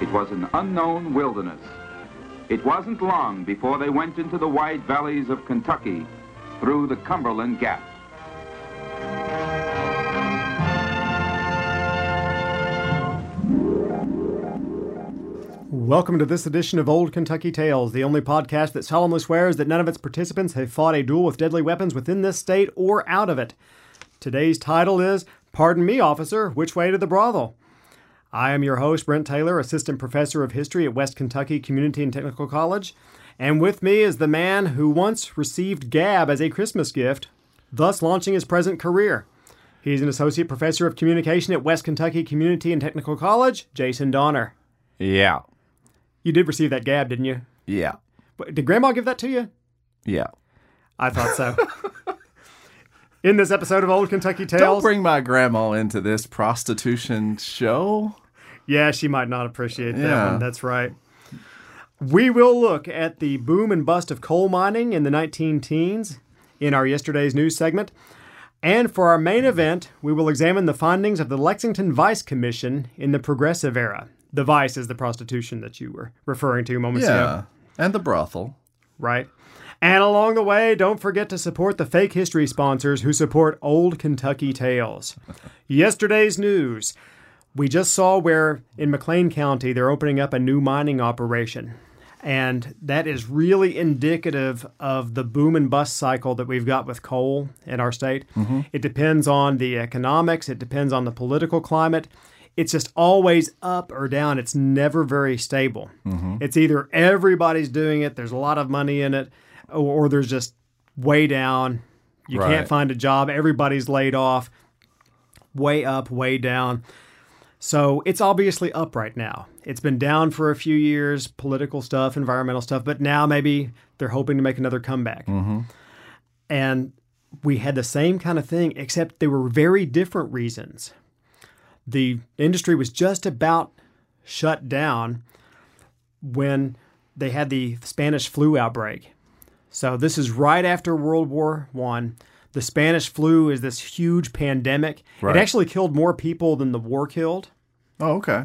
It was an unknown wilderness. It wasn't long before they went into the wide valleys of Kentucky through the Cumberland Gap. Welcome to this edition of Old Kentucky Tales, the only podcast that solemnly swears that none of its participants have fought a duel with deadly weapons within this state or out of it. Today's title is, Pardon Me, Officer, Which Way to the Brothel? I am your host, Brent Taylor, Assistant Professor of History at West Kentucky Community and Technical College, and with me is the man who once received gab as a Christmas gift, thus launching his present career. He's an Associate Professor of Communication at West Kentucky Community and Technical College, Jason Donner. Yeah. You did receive that gab, didn't you? Yeah. Did Grandma give that to you? Yeah. I thought so. In this episode of Old Kentucky Tales... Don't bring my grandma into this prostitution show. Yeah, she might not appreciate that one. That's right. We will look at the boom and bust of coal mining in the 19-teens in our Yesterday's News segment. And for our main event, we will examine the findings of the Lexington Vice Commission in the Progressive Era. The vice is the prostitution that you were referring to moments ago. Yeah, and the brothel. Right. And along the way, don't forget to support the fake history sponsors who support Old Kentucky Tales. Yesterday's news. We just saw where in McLean County they're opening up a new mining operation. And that is really indicative of the boom and bust cycle that we've got with coal in our state. Mm-hmm. It depends on the economics. It depends on the political climate. It's just always up or down. It's never very stable. Mm-hmm. It's either everybody's doing it, there's a lot of money in it, or there's just way down. You can't find a job. Everybody's laid off. Way up, way down. So it's obviously up right now. It's been down for a few years, political stuff, environmental stuff, but now maybe they're hoping to make another comeback. Mm-hmm. And we had the same kind of thing, except they were very different reasons. The industry was just about shut down when they had the Spanish flu outbreak. So this is right after World War I. The Spanish flu is this huge pandemic. Right. It actually killed more people than the war killed. Oh, okay.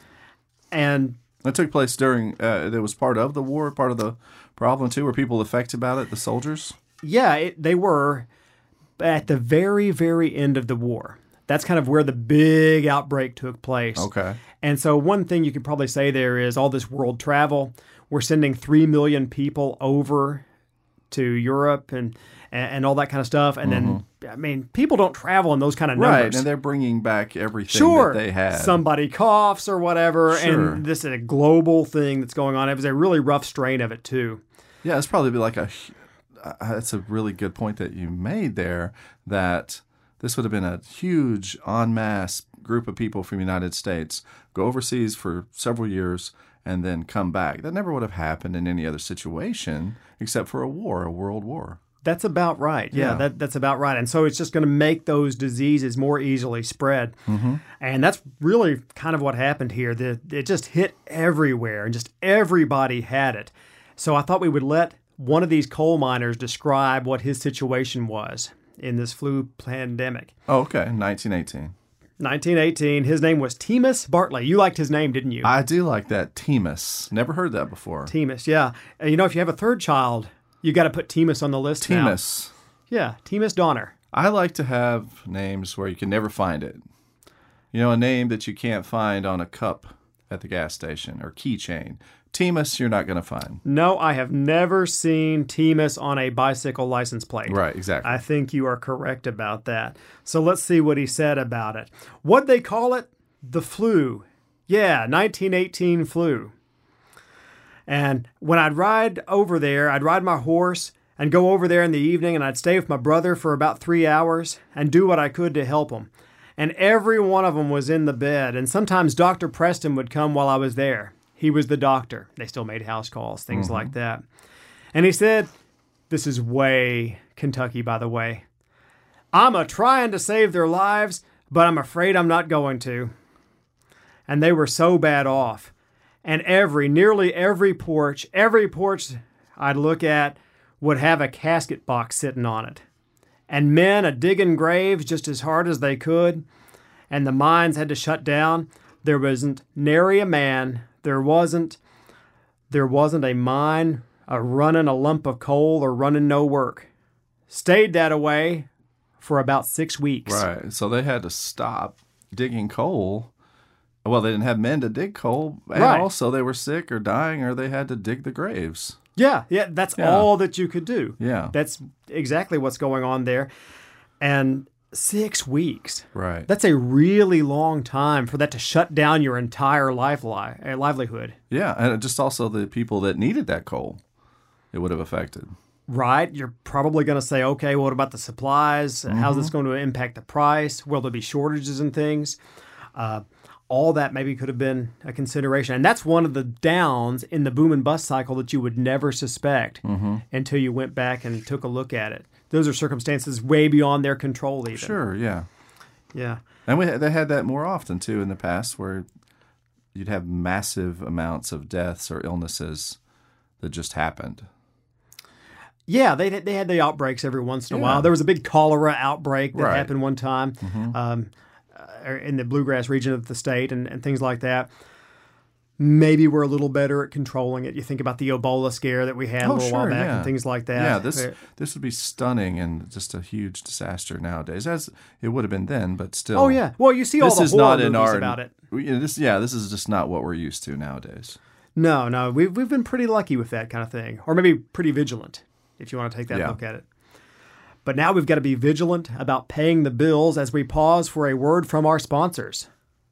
And that took place during, it was part of the war, part of the problem too. Were people affected about it, the soldiers? Yeah, they were at the very, very end of the war. That's kind of where the big outbreak took place. Okay. And so one thing you could probably say there is all this world travel. We're sending 3 million people over to Europe and all that kind of stuff. And then, I mean, people don't travel in those kind of numbers. Right, and they're bringing back everything that they had. Somebody coughs or whatever, and this is a global thing that's going on. It was a really rough strain of it, too. Yeah, it's probably like that's a really good point that you made there, that this would have been a huge en masse group of people from the United States go overseas for several years and then come back. That never would have happened in any other situation except for a world war. That's about right. Yeah, that's about right. And so it's just going to make those diseases more easily spread. Mm-hmm. And that's really kind of what happened here. It just hit everywhere and just everybody had it. So I thought we would let one of these coal miners describe what his situation was in this flu pandemic. Oh, okay. 1918. 1918. His name was Temus Bartley. You liked his name, didn't you? I do like that. Temus. Never heard that before. Temus, yeah. And you know, if you have a third child, you got to put Temus on the list now. Temus. Yeah, Temus Donner. I like to have names where you can never find it. You know, a name that you can't find on a cup at the gas station or keychain. Temus, you're not going to find. No, I have never seen Temus on a bicycle license plate. Right, exactly. I think you are correct about that. So let's see what he said about it. What'd they call it? The flu. Yeah, 1918 flu. And when I'd ride over there, I'd ride my horse and go over there in the evening, and I'd stay with my brother for about 3 hours and do what I could to help him. And every one of them was in the bed, and sometimes Dr. Preston would come while I was there. He was the doctor. They still made house calls, things like that. And he said, this is way Kentucky, by the way, I'm a-trying to save their lives, but I'm afraid I'm not going to. And they were so bad off. And nearly every porch I'd look at would have a casket box sitting on it. And men a-digging graves just as hard as they could. And the mines had to shut down. There wasn't nary a man There wasn't a mine, running a lump of coal or running no work. Stayed that way for about 6 weeks. Right. So they had to stop digging coal. Well, they didn't have men to dig coal, and Right. also they were sick or dying, or they had to dig the graves. Yeah, that's all that you could do. Yeah. That's exactly what's going on there. And 6 weeks. Right. That's a really long time for that to shut down your entire livelihood. Yeah, and just also the people that needed that coal, it would have affected. Right. You're probably going to say, okay, well, what about the supplies? How's this going to impact the price? Will there be shortages and things? All that maybe could have been a consideration. And that's one of the downs in the boom and bust cycle that you would never suspect until you went back and took a look at it. Those are circumstances way beyond their control even. Sure, yeah. Yeah. And they had that more often, too, in the past, where you'd have massive amounts of deaths or illnesses that just happened. Yeah, they had the outbreaks every once in a Yeah. while. There was a big cholera outbreak that Right. happened one time in the bluegrass region of the state and things like that. Maybe we're a little better at controlling it. You think about the Ebola scare that we had a little while back and things like that. Yeah, this would be stunning and just a huge disaster nowadays, as it would have been then, but still. Oh, yeah. Well, you see all the horror movies about it. This is just not what we're used to nowadays. No, we've been pretty lucky with that kind of thing. Or maybe pretty vigilant, if you want to take that look at it. But now we've got to be vigilant about paying the bills as we pause for a word from our sponsors.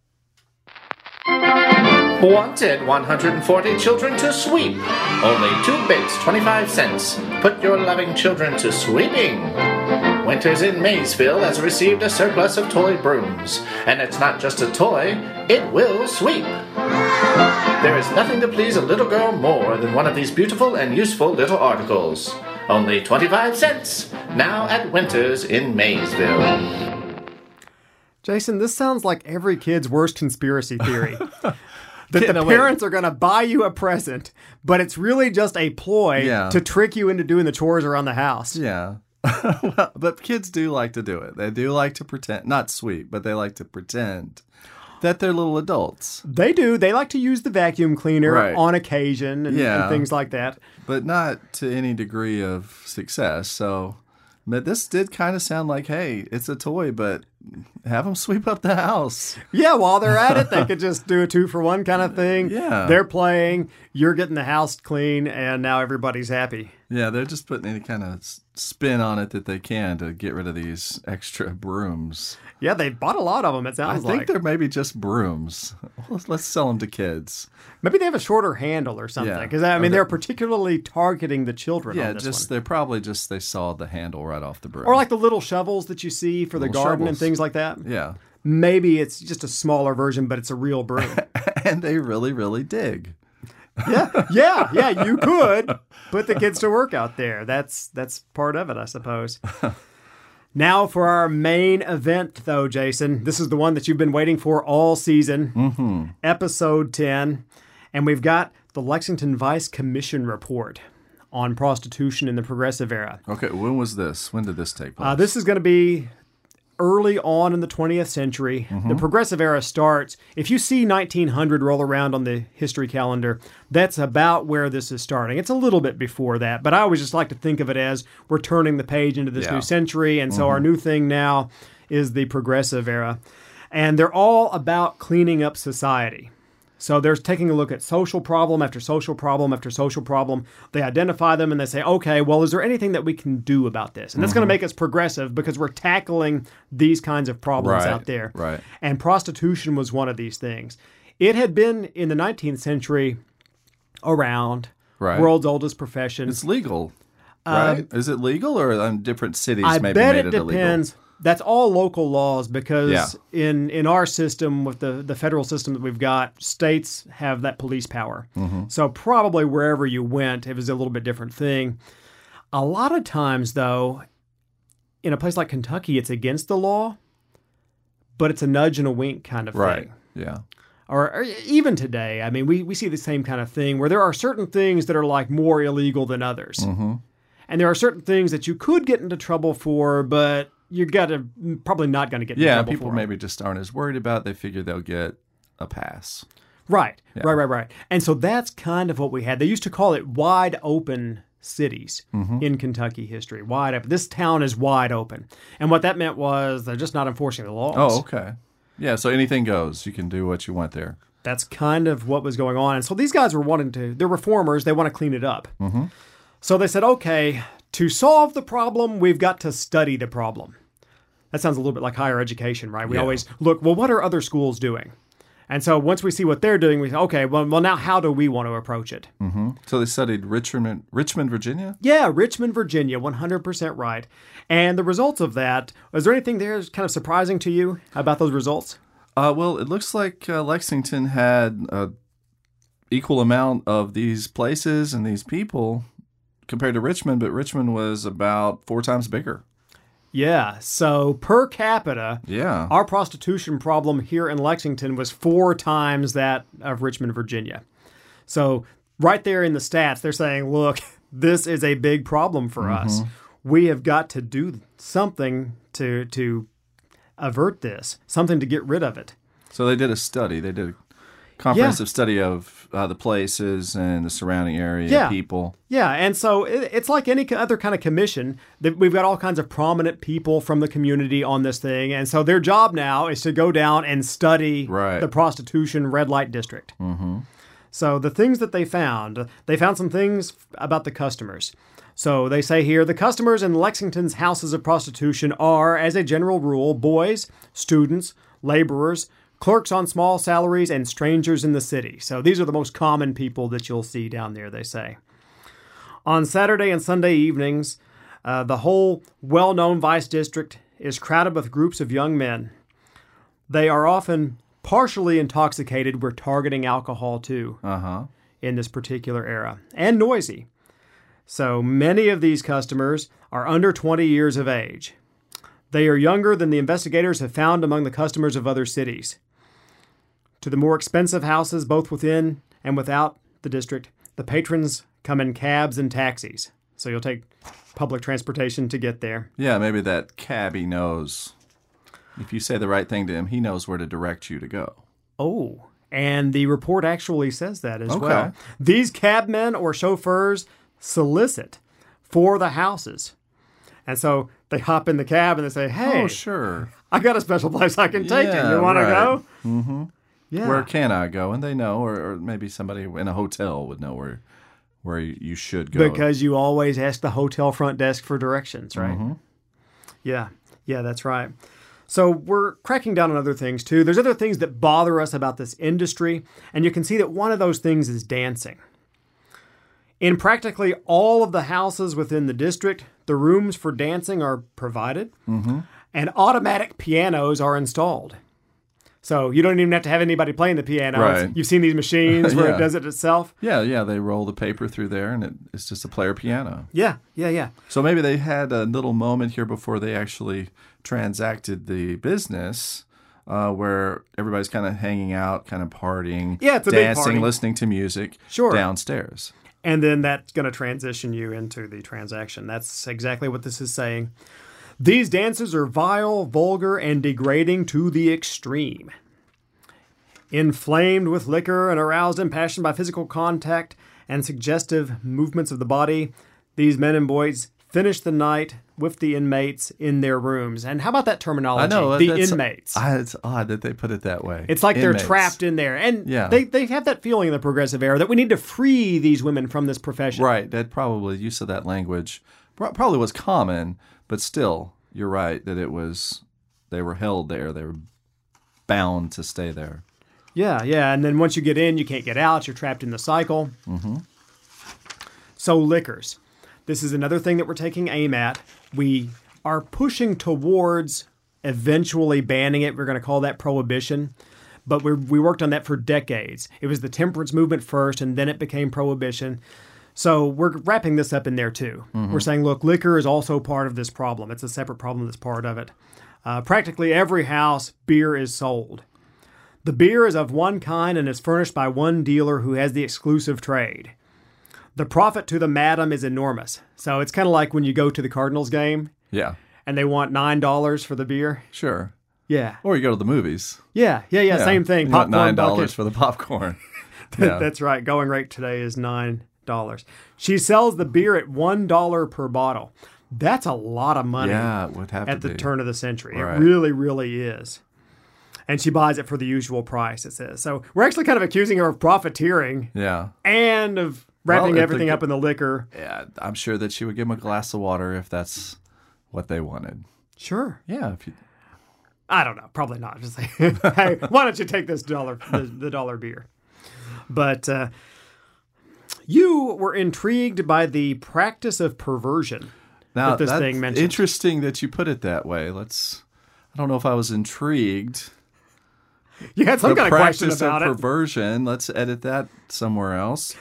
Wanted 140 children to sweep. Only 2 bits, 25 cents. Put your loving children to sweeping. Winters in Maysville has received a surplus of toy brooms. And it's not just a toy, it will sweep. There is nothing to please a little girl more than one of these beautiful and useful little articles. Only 25 cents, now at Winters in Maysville. Jason, this sounds like every kid's worst conspiracy theory. That the parents are going to buy you a present, but it's really just a ploy to trick you into doing the chores around the house. Yeah. Well, but kids do like to do it. They do like to pretend, not sweet, but they like to pretend that they're little adults. They do. They like to use the vacuum cleaner on occasion and things like that. But not to any degree of success. So, but this did kind of sound like, hey, it's a toy, but have them sweep up the house. Yeah, while they're at it, they could just do a 2-for-1 kind of thing. Yeah. They're playing, you're getting the house clean, and now everybody's happy. Yeah, they're just putting any kind of spin on it that they can to get rid of these extra brooms. Yeah, they bought a lot of them, it sounds like. I think they're maybe just brooms. Let's sell them to kids. Maybe they have a shorter handle or something. Because, I mean, they're particularly targeting the children on this one. They're probably just, they sawed the handle right off the broom. Or like the little shovels that you see for the garden and things like that. Yeah. Maybe it's just a smaller version, but it's a real broom. And they really, really dig. Yeah, you could put the kids to work out there. That's part of it, I suppose. Now for our main event, though, Jason. This is the one that you've been waiting for all season. Episode 10. And we've got the Lexington Vice Commission report on prostitution in the Progressive Era. Okay, when was this? When did this take place? This is going to be early on in the 20th century. The Progressive Era starts. If you see 1900 roll around on the history calendar, that's about where this is starting. It's a little bit before that, but I always just like to think of it as we're turning the page into this new century, and so our new thing now is the Progressive Era. And they're all about cleaning up society. So they're taking a look at social problem after social problem after social problem. They identify them and they say, okay, well, is there anything that we can do about this? And that's going to make us progressive because we're tackling these kinds of problems out there. Right. And prostitution was one of these things. It had been in the 19th century around, world's oldest profession. It's legal, right? Is it legal or different cities I maybe bet made it it illegal? depends. That's all local laws because in our system, with the federal system that we've got, states have that police power. So probably wherever you went, it was a little bit different thing. A lot of times, though, in a place like Kentucky, it's against the law, but it's a nudge and a wink kind of thing. Yeah. Or even today, I mean, we see the same kind of thing where there are certain things that are like more illegal than others. And there are certain things that you could get into trouble for, but you're probably not going to get into trouble for. People maybe just aren't as worried about it. They figure they'll get a pass. Right, Yeah. right. And so that's kind of what we had. They used to call it wide open cities in Kentucky history. Wide open. This town is wide open. And what that meant was they're just not enforcing the laws. Oh, okay. Yeah, so anything goes. You can do what you want there. That's kind of what was going on. And so these guys were they're reformers, they want to clean it up. So they said, okay, to solve the problem, we've got to study the problem. That sounds a little bit like higher education, right? We always look, well, what are other schools doing? And so once we see what they're doing, we say, okay, well, now how do we want to approach it? So they studied Richmond, Virginia? Yeah, Richmond, Virginia, 100% right. And the results of that, is there anything there that's kind of surprising to you about those results? Well, it looks like Lexington had an equal amount of these places and these people compared to Richmond, but Richmond was about 4 times bigger. Yeah, so per capita, Yeah. our prostitution problem here in Lexington was 4 times that of Richmond, Virginia. So right there in the stats, they're saying, look, this is a big problem for us. We have got to do something to avert this, something to get rid of it. So they did a study. They did a comprehensive study of the places and the surrounding area, people. Yeah, and so it's like any other kind of commission. We've got all kinds of prominent people from the community on this thing, and so their job now is to go down and study the prostitution red light district. So the things that they found some things about the customers. So they say here, the customers in Lexington's houses of prostitution are, as a general rule, boys, students, laborers, clerks on small salaries, and strangers in the city. So these are the most common people that you'll see down there, they say. On Saturday and Sunday evenings, the whole well-known Vice District is crowded with groups of young men. They are often partially intoxicated. We're targeting alcohol, too, in this particular era, and noisy. So many of these customers are under 20 years of age. They are younger than the investigators have found among the customers of other cities. To the more expensive houses, both within and without the district, the patrons come in cabs and taxis. So you'll take public transportation to get there. Yeah, maybe that cabbie knows. If you say the right thing to him, he knows where to direct you to go. Oh, and the report actually says that as well. These cabmen or chauffeurs solicit for the houses. And so they hop in the cab and they say, hey, Oh, sure. I got a special place I can take you. You want to go? Mm-hmm. Yeah. Where can I go? And they know, or maybe somebody in a hotel would know where you should go. Because you always ask the hotel front desk for directions, right? Yeah, that's right. So we're cracking down on other things, too. There's other things that bother us about this industry, and you can see that one of those things is dancing. In practically all of the houses within the district, the rooms for dancing are provided, and automatic pianos are installed. So you don't even have to have anybody playing the piano. Right. You've seen these machines where it does it itself. Yeah, they roll the paper through there, and it's just a player piano. Yeah. So maybe they had a little moment here before they actually transacted the business where everybody's kind of hanging out, kind of partying, it's a big dancing, party. listening to music downstairs. And then that's going to transition you into the transaction. That's exactly what this is saying. These dances are vile, vulgar, and degrading to the extreme. Inflamed with liquor and aroused in passion by physical contact and suggestive movements of the body, these men and boys finish the night with the inmates in their rooms. And how about that terminology? I know. Inmates. It's odd that they put it that way. It's like Inmates. they're trapped in there. And Yeah. they have that feeling in the progressive era that we need to free these women from this profession. Right. That probably, use of that language probably was common, but still, you're right that they were held there. They were bound to stay there. Yeah. And then once you get in, you can't get out. You're trapped in the cycle. So liquors. This is another thing that we're taking aim at. We are pushing towards eventually banning it. We're going to call that prohibition. But we worked on that for decades. It was the temperance movement first, and then it became prohibition. So we're wrapping this up in there, too. We're saying, look, liquor is also part of this problem. It's a separate problem that's part of it. Practically every house, beer is sold. The beer is of one kind and is furnished by one dealer who has the exclusive trade. The profit to the madam is enormous. So it's kind of like when you go to the Cardinals game Yeah. and they want $9 for the beer. Sure. Yeah. Or you go to the movies. Yeah. Same thing. You want Popcorn $9 bucket. for the popcorn. Yeah. That's right. Going rate today is $9. She sells the beer at $1 per bottle. That's a lot of money. Yeah, it would have at to the be. turn of the century. Right. It really, really is. And she buys it for the usual price, it says. So we're actually kind of accusing her of profiteering Yeah. and of wrapping Well, if everything the- up in the liquor. Yeah, I'm sure that she would give them a glass of water if that's what they wanted. Sure. Yeah. If you, I don't know. Probably not. Just like, hey, why don't you take this the dollar beer? But you were intrigued by the practice of perversion now, that this that's thing mentions. interesting that you put it that way. I don't know if I was intrigued. You had some The kind of question practice about of it. perversion. Let's edit that somewhere else.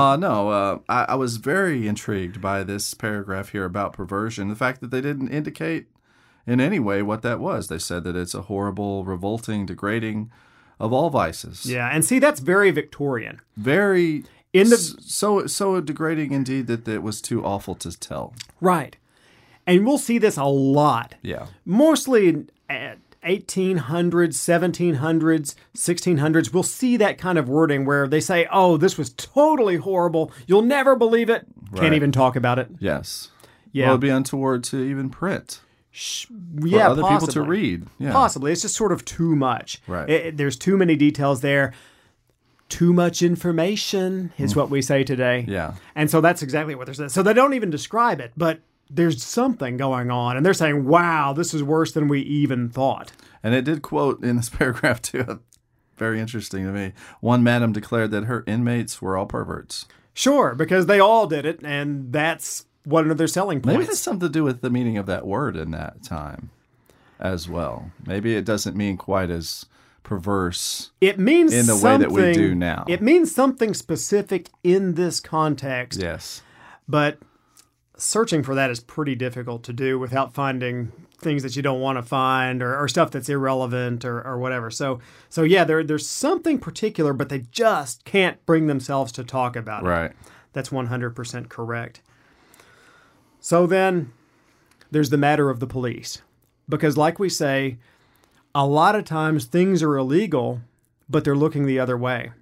I was very intrigued by this paragraph here about perversion. The fact that they didn't indicate in any way what that was. They said that it's a horrible, revolting, degrading of all vices. Yeah, and see, that's very Victorian. Very In the- so degrading indeed that it was too awful to tell. Right. And we'll see this a lot. Yeah. Mostly at 1800s, 1700s, 1600s. We'll see that kind of wording where they say, oh, this was totally horrible. You'll never believe it. Can't Right. even talk about it. Yes. Yeah. Well, it'd be untoward to even print. For Yeah, other people to possibly. read. Yeah. Possibly. It's just sort of too much. Right. There's too many details there. Too much information is what we say today. Yeah. And so that's exactly what they're saying. So they don't even describe it, but there's something going on. And they're saying, wow, this is worse than we even thought. And it did quote in this paragraph too, very interesting to me. One madam declared that her inmates were all perverts. Sure, because they all did it, and that's one of their selling Maybe it points. has something to do with the meaning of that word in that time as well. Maybe it doesn't mean quite as perverse. It means in the way that we something- do now. It means something specific in this context. Yes. But searching for that is pretty difficult to do without finding things that you don't want to find or stuff that's irrelevant or whatever. So yeah, there's something particular, but they just can't bring themselves to talk about it. Right. That's 100% correct. So then there's the matter of the police. Because like we say, a lot of times things are illegal, but they're looking the other way.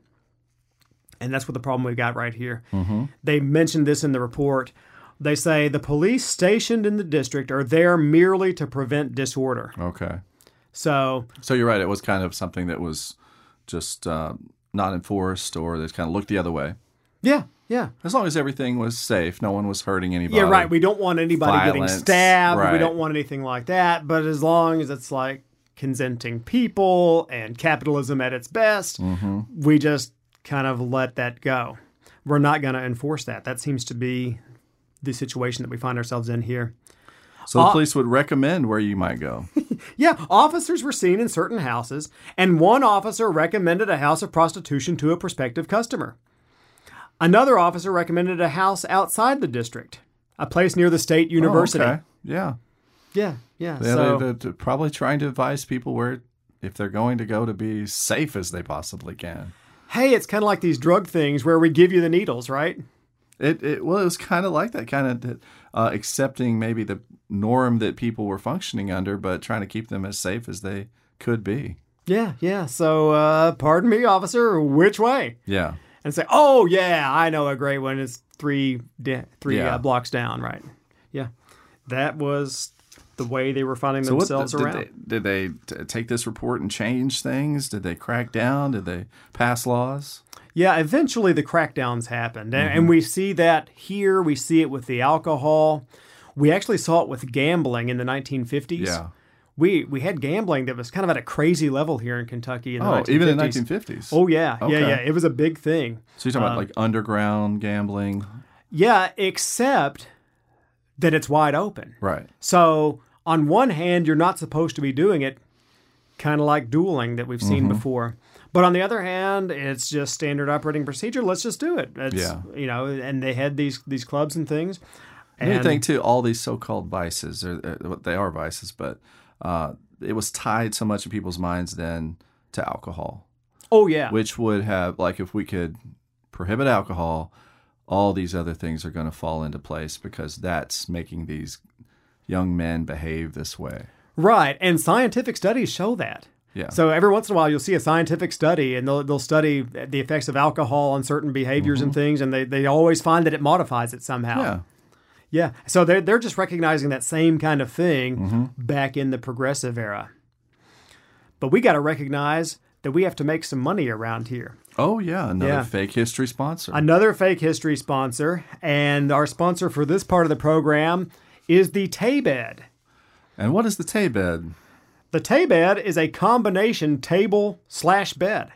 And that's what the problem we've got right here. Mm-hmm. They mentioned this in the report. They say the police stationed in the district are there merely to prevent disorder. Okay. So, So you're right. It was kind of something that was just not enforced or they kind of looked the other way. yeah. As long as everything was safe, no one was hurting anybody. Yeah, right. We don't want anybody getting Violence, stabbed. We right. don't want anything like that. But as long as it's like consenting people and capitalism at its best, Mm-hmm. we just kind of let that go. We're not going to enforce that. That seems to be the situation that we find ourselves in here. So the police would recommend where you might go. Yeah, officers were seen in certain houses, and one officer recommended a house of prostitution to a prospective customer. Another officer recommended a house outside the district, a place near the state university. Oh, okay. Yeah. Yeah. Yeah, So, they're probably trying to advise people where, if they're going to go, to be safe as they possibly can. hey, it's kind of like these drug things where we give you the needles, right? It was kind of like that, kind of accepting maybe the norm that people were functioning under, but trying to keep them as safe as they could be. Yeah. So, pardon me, officer, which way? Yeah. And say, oh, yeah, I know a great one. It's three Yeah. blocks down, right? Yeah. That was the way they were finding So themselves around. did they take this report and change things? Did they crack down? Did they pass laws? Yeah, eventually the crackdowns happened. And we see that here. We see it with the alcohol. We actually saw it with gambling in the 1950s. Yeah. We had gambling that was kind of at a crazy level here in Kentucky in the 1950s. Even in the 1950s? Oh, yeah. Okay. Yeah. It was a big thing. So you're talking about like underground gambling? Yeah, except that it's wide open. Right. So on one hand, you're not supposed to be doing it, kind of like dueling that we've seen before. But on the other hand, it's just standard operating procedure. Let's just do it. It's, Yeah. And they had these clubs and things. And you think, too, all these so-called vices, they are vices, but it was tied so much in people's minds then to alcohol, oh, yeah. which would have, like, if we could prohibit alcohol, all these other things are going to fall into place because that's making these young men behave this way. Right, and scientific studies show that. Yeah. So every once in a while, you'll see a scientific study, and they'll study the effects of alcohol on certain behaviors and things, and they always find that it modifies it somehow. Yeah. Yeah. So they're just recognizing that same kind of thing back in the progressive era. But we got to recognize that we have to make some money around here. Oh, yeah. Another Yeah. fake history sponsor. Another fake history sponsor, and our sponsor for this part of the program is the Taybed. And what is the Taybed? The Taybed is a combination table/bed.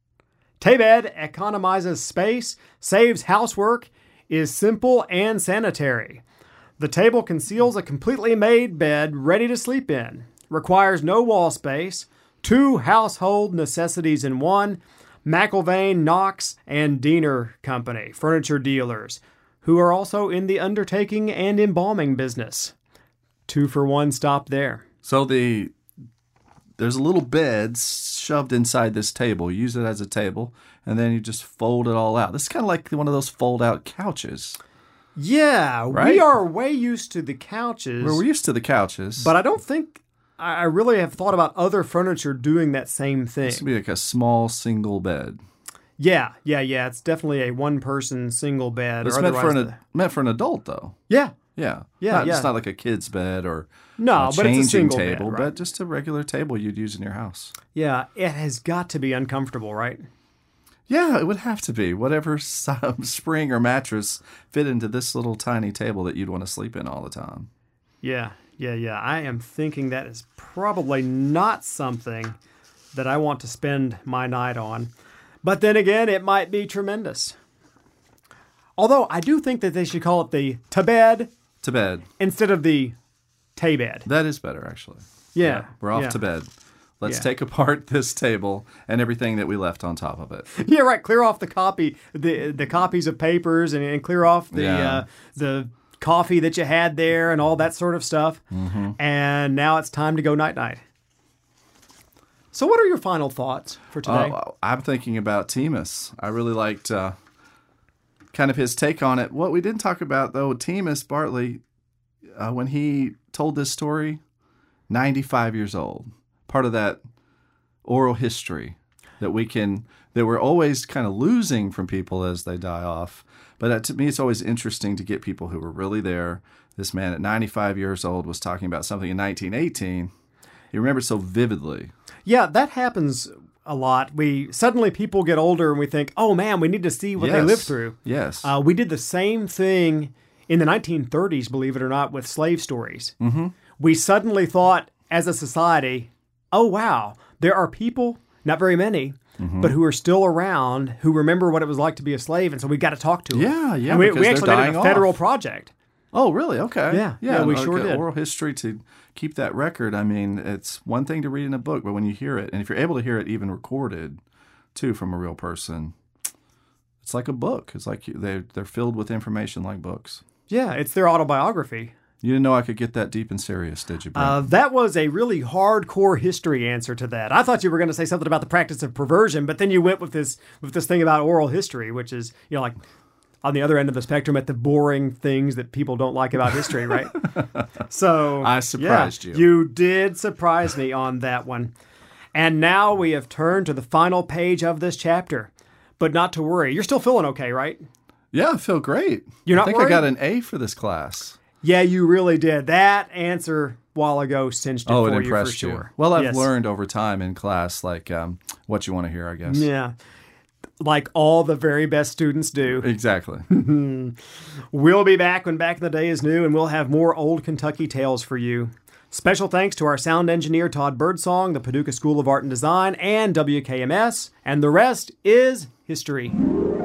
Taybed economizes space, saves housework, is simple and sanitary. The table conceals a completely made bed ready to sleep in, requires no wall space, 2 household necessities in one, McIlvaine, Knox, and Diener Company, furniture dealers, who are also in the undertaking and embalming business. 2-for-1 stop there. So there's a little bed shoved inside this table. You use it as a table, and then you just fold it all out. This is kind of like one of those fold-out couches. Yeah, Right? we are way used to the couches, We're used to the couches. but I don't think I really have thought about other furniture doing that same thing. This would be like a small single bed. Yeah. It's definitely a one-person single bed. It's or meant otherwise meant for an adult, though. Yeah. Yeah. Yeah, It's yeah. not like a kid's bed or No, a but it's a changing single table, bed, right? but just a regular table you'd use in your house. Yeah, it has got to be uncomfortable, right? Yeah, it would have to be. Whatever spring or mattress fit into this little tiny table that you'd want to sleep in all the time. Yeah. I am thinking that is probably not something that I want to spend my night on. But then again, it might be tremendous. Although I do think that they should call it the Taybed To bed. instead of the Taybed. That is better, actually. Yeah. We're off yeah. to bed. Let's Yeah. take apart this table and everything that we left on top of it. Yeah, right. Clear off the copies of papers and clear off Yeah. the coffee that you had there and all that sort of stuff. And now it's time to go night-night. So what are your final thoughts for today? I'm thinking about Temus. I really liked kind of his take on it. What we didn't talk about, though, Temus Bartley, when he told this story, 95 years old. Part of that oral history that we're always kind of losing from people as they die off. But to me, it's always interesting to get people who were really there. This man at 95 years old was talking about something in 1918. He remembered so vividly. Yeah, that happens a lot. Suddenly people get older and we think, oh man, we need to see what they Yes. lived through. Yes. We did the same thing in the 1930s, believe it or not, with slave stories. Mm-hmm. We suddenly thought, as a society, oh wow, there are people, not very many, but who are still around, who remember what it was like to be a slave, and so we got to talk to them. Yeah, And we because they're actually did dying a federal off. project. Oh, really? Okay. Yeah, we like sure a did. Oral history to keep that record. I mean, it's one thing to read in a book, but when you hear it, and if you're able to hear it even recorded, too, from a real person, it's like a book. It's like they're filled with information like books. Yeah, it's their autobiography. You didn't know I could get that deep and serious, did you, Brent? That was a really hardcore history answer to that. I thought you were going to say something about the practice of perversion, but then you went with this thing about oral history, which is, like on the other end of the spectrum at the boring things that people don't like about history, right? So I surprised you. You did surprise me on that one. And now we have turned to the final page of this chapter. But not to worry. You're still feeling okay, right? Yeah, I feel great. You're not I think worried? I got an A for this class. Yeah, you really did. That answer a while ago cinched it Oh, for it you for impressed sure. you. Well, I've Yes. learned over time in class, like what you want to hear, I guess. Yeah. Like all the very best students do. Exactly. We'll be back when Back in the Day is new, and we'll have more old Kentucky tales for you. Special thanks to our sound engineer, Todd Birdsong, the Paducah School of Art and Design, and WKMS. And the rest is history.